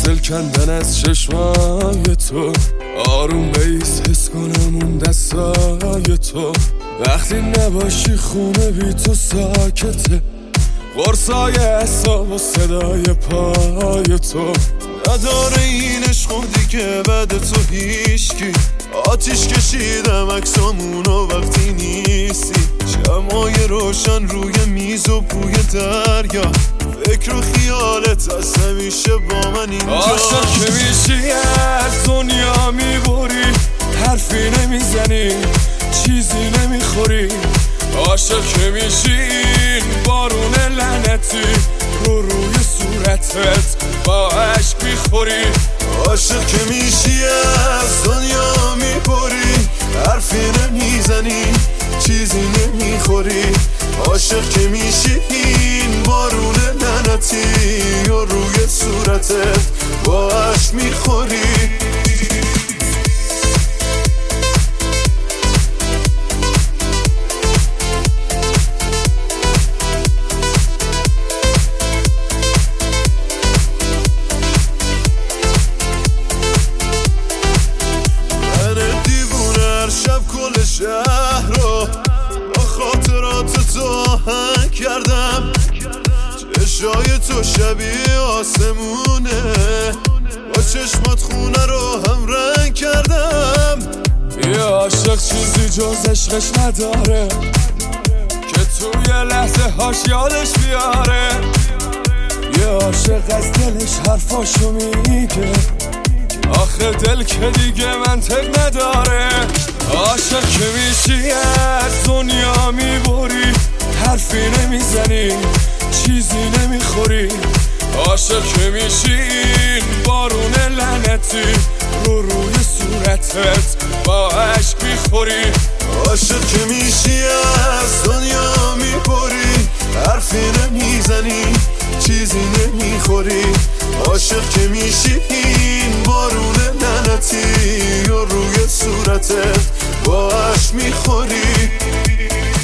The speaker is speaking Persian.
دل کندن از چشمای تو، آروم بیس حس کنم اون دستای تو. وقتی نباشی خونه بی تو ساکته، قرصای اعصاب و صدای پای تو. نداره این عشق دیگه بعد تو هیچکی، آتیش کشیدم عکسامونو وقتی نیستی. شمعای روشن روی میز و بوی دریا، فکر و خیالت از همیشه با من اینجا. عاشق که میشی از دنیا میبری، حرفی نمیزنی چیزی نمیخوری. عاشق که میشی این بارون لعنتی روی صورتت با عشق میخوری. عاشق که میشی از دنیا میبری، حرفی نمیزنی چیزی نمیخوری. عاشق که میشی این بارون لعنتی روی صورتت با عشق میخوری. کل شهر رو با خاطرات تو آهنگ کردم، چشای تو شبیه آسمونه، با چشمات خونه رو هم رنگ کردم. یه عاشق چیزی جز عشقش نداره که توی لحظه هاش یادش بیاره. یه عاشق از دلش حرفاشو میگه، آخه دل که دیگه منطق نداره. عاشق که میشی از دنیا میبری، حرفی نمیزنی چیزی نمیخوری. عاشق که میشی این بارون لعنتی روی صورتت با عشق میخوری. عاشق که میشی از دنیا میبری، حرفی نمیزنی چیزی نمیخوری. عاشق که میشی این بارون لعنتی روی صورتت با عشق میخوری.